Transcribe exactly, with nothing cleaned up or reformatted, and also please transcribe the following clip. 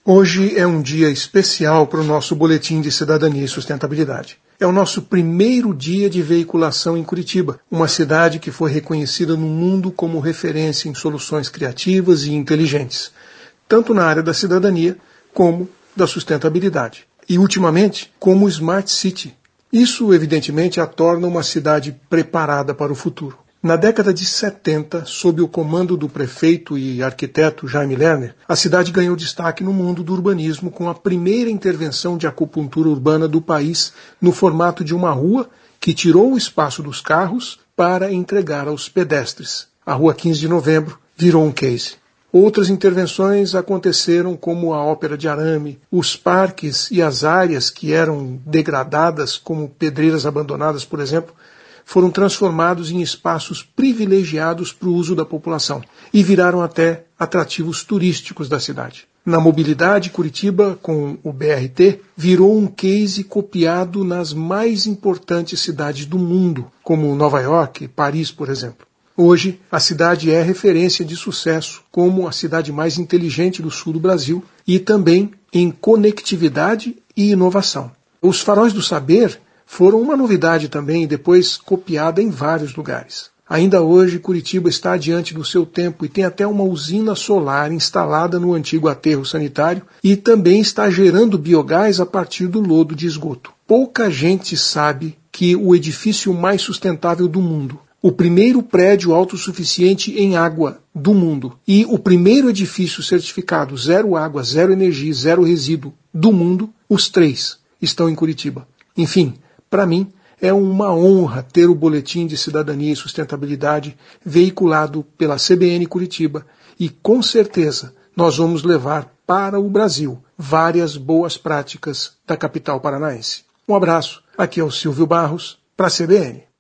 Hoje é um dia especial para o nosso Boletim de Cidadania e Sustentabilidade. É o nosso primeiro dia de veiculação em Curitiba, uma cidade que foi reconhecida no mundo como referência em soluções criativas e inteligentes, tanto na área da cidadania como da sustentabilidade. E, ultimamente, como Smart City. Isso, evidentemente, a torna uma cidade preparada para o futuro. Na década de setenta, sob o comando do prefeito e arquiteto Jaime Lerner, a cidade ganhou destaque no mundo do urbanismo com a primeira intervenção de acupuntura urbana do país no formato de uma rua que tirou o espaço dos carros para entregar aos pedestres. A Rua quinze de Novembro virou um case. Outras intervenções aconteceram como a Ópera de Arame, os parques e as áreas que eram degradadas, como pedreiras abandonadas, por exemplo, foram transformados em espaços privilegiados para o uso da população e viraram até atrativos turísticos da cidade. Na mobilidade, Curitiba, com o B R T, virou um case copiado nas mais importantes cidades do mundo, como Nova York e Paris, por exemplo. Hoje, a cidade é referência de sucesso como a cidade mais inteligente do sul do Brasil e também em conectividade e inovação. Os faróis do saber foram uma novidade também e depois copiada em vários lugares. Ainda hoje, Curitiba está adiante do seu tempo e tem até uma usina solar instalada no antigo aterro sanitário e também está gerando biogás a partir do lodo de esgoto. Pouca gente sabe que o edifício mais sustentável do mundo, o primeiro prédio autossuficiente em água do mundo e o primeiro edifício certificado zero água, zero energia, zero resíduo do mundo, os três estão em Curitiba. Enfim, para mim, é uma honra ter o Boletim de Cidadania e Sustentabilidade veiculado pela C B N Curitiba e, com certeza, nós vamos levar para o Brasil várias boas práticas da capital paranaense. Um abraço, aqui é o Silvio Barros, para a C B N.